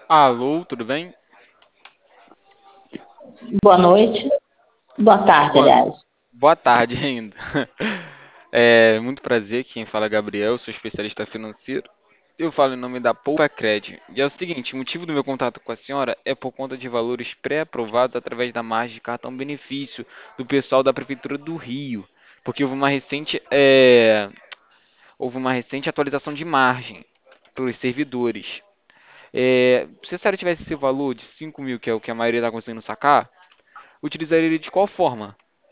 Alô, tudo bem? Boa noite. Boa tarde, Boa, aliás. boa tarde ainda. É muito prazer, quem fala é Gabriel, sou especialista financeiro. Eu falo em nome da Poupa-Cred. E é o seguinte, o motivo do meu contato com a senhora é por conta de valores pré-aprovados através da margem de cartão benefício do pessoal da Prefeitura do Rio. Porque houve uma recente atualização de margem pelos servidores. Se a senhora tivesse esse valor de 5 mil, que é o que a maioria está conseguindo sacar, utilizaria ele de qual forma?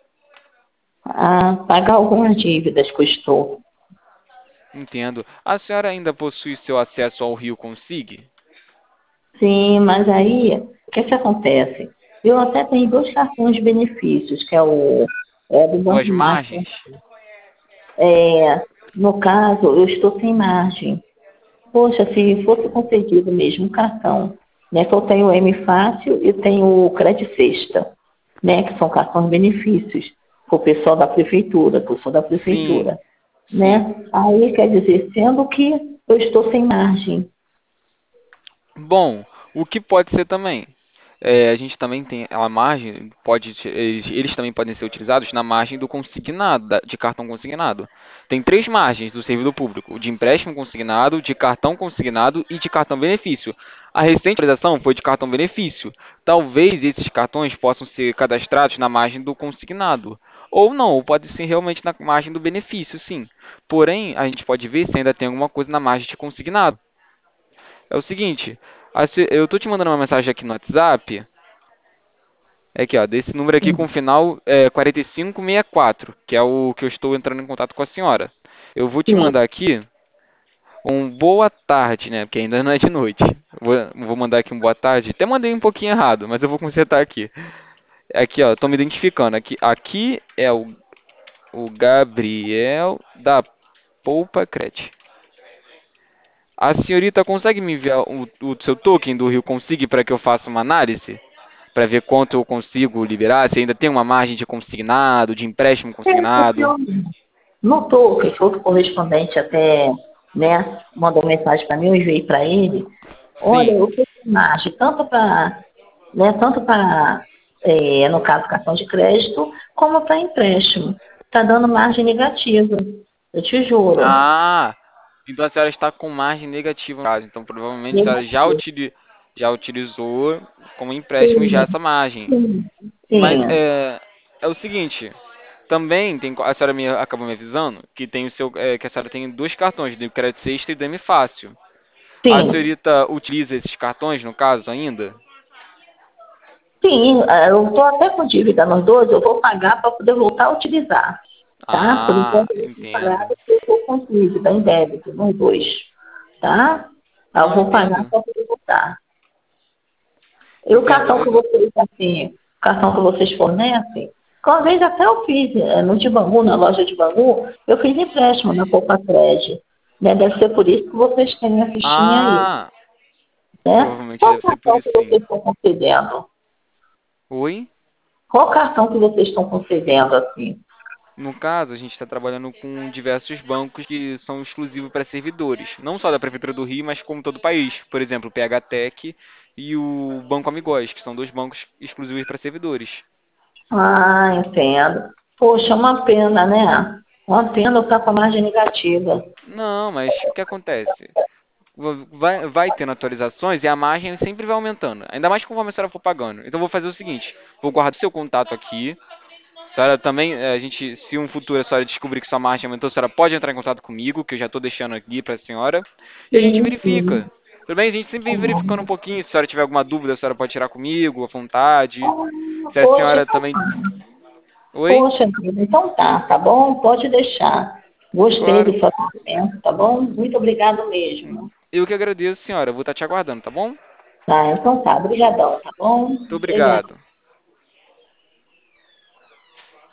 Pagar algumas dívidas custou. Entendo. A senhora ainda possui seu acesso ao Rio Consig? Sim, mas aí, o que acontece? Eu até tenho dois cartões de benefícios, que é do Ou as Banco Master. margens? No caso, eu estou sem margem. Poxa, se fosse concedido mesmo um cartão, né, que eu tenho o M Fácil e tenho o Credit Sexta, né, que são cartões de benefícios, para o pessoal da prefeitura, que eu sou da Sim, prefeitura. sim. Né? Aí quer dizer, sendo que eu estou sem margem. Bom, o que pode ser também? A gente também tem a margem, eles também podem ser utilizados na margem do consignado, de cartão consignado. Tem três margens do servidor público: o de empréstimo consignado, de cartão consignado e de cartão benefício. A recente atualização foi de cartão benefício. Talvez esses cartões possam ser cadastrados na margem do consignado. Ou não, ou pode ser realmente na margem do benefício, sim. Porém, a gente pode ver se ainda tem alguma coisa na margem de consignado. É o seguinte, eu tô te mandando uma mensagem aqui no WhatsApp. É aqui, ó, desse número aqui com o final 4564, que é o que eu estou entrando em contato com a senhora. Eu vou te Sim, mandar aqui um boa tarde, né? Porque ainda não é de noite. Vou mandar aqui um boa tarde. Até mandei um pouquinho errado, mas eu vou consertar aqui. Aqui, ó, tô me identificando. Aqui é o Gabriel da Poupa Cred. A senhorita consegue me enviar o seu token do Rio Consig para que eu faça uma análise? Para ver quanto eu consigo liberar, se ainda tem uma margem de consignado, de empréstimo porque consignado. eu notou que outro correspondente até, né, mandou mensagem para mim, eu enviei para ele. Olha, Sim. eu tenho margem tanto para, no caso, cartão de crédito, como para empréstimo. Está dando margem negativa, eu te juro. Ah, então a senhora está com margem negativa no caso. Então provavelmente a senhora Negativa. já utilizou como empréstimo já Sim, essa margem. sim, Mas sim, é o seguinte, também a senhora acabou me avisando que que a senhora tem dois cartões, do Crédito Sexta e do M Fácil. A sim. senhorita utiliza esses cartões, no caso, ainda? Sim, eu estou até com dívida nos dois, eu vou pagar para poder voltar a utilizar, tá? Por Ah, enquanto eu estou entendo. parada porque eu estou com dívida em débito nos dois, tá? Aí eu Não vou pagar entendo. para poder voltar. E o Entendo. cartão que vocês, assim, o cartão que vocês fornecem, que uma vez até eu fiz, no de Bangu, na loja de Bangu, eu fiz empréstimo na Poupa Cred, né? Deve ser por isso que vocês têm a fichinha aí, Ah, né? provavelmente Qual deve ser por cartão isso que sim. vocês estão concedendo? Oi? Qual cartão que vocês estão concedendo, assim? No caso, a gente está trabalhando com diversos bancos que são exclusivos para servidores, não só da Prefeitura do Rio, mas como todo o país. Por exemplo, o PHTEC e o Banco Amigos, que são dois bancos exclusivos para servidores. Ah, entendo. Poxa, uma pena, né? Uma pena eu estar com a margem negativa. Não, mas o que acontece? Vai tendo atualizações e a margem sempre vai aumentando. Ainda mais conforme a senhora for pagando. Então, eu vou fazer o seguinte: vou guardar seu contato aqui. A senhora também, se um futuro a senhora descobrir que sua margem aumentou, a senhora pode entrar em contato comigo, que eu já estou deixando aqui para a senhora. E a gente Sim, sim. verifica. Tudo bem? A gente sempre vem verificando um pouquinho. Se a senhora tiver alguma dúvida, a senhora pode tirar comigo, à vontade. Se a Poxa, senhora então também. tá. Oi? Poxa, querida, então tá bom? Pode deixar. Gostei Claro. do seu atendimento, tá bom? Muito obrigado mesmo. Eu que agradeço, senhora. Eu vou estar te aguardando, tá bom? Tá, então tá. Obrigadão, tá bom? Muito Obrigado. obrigado.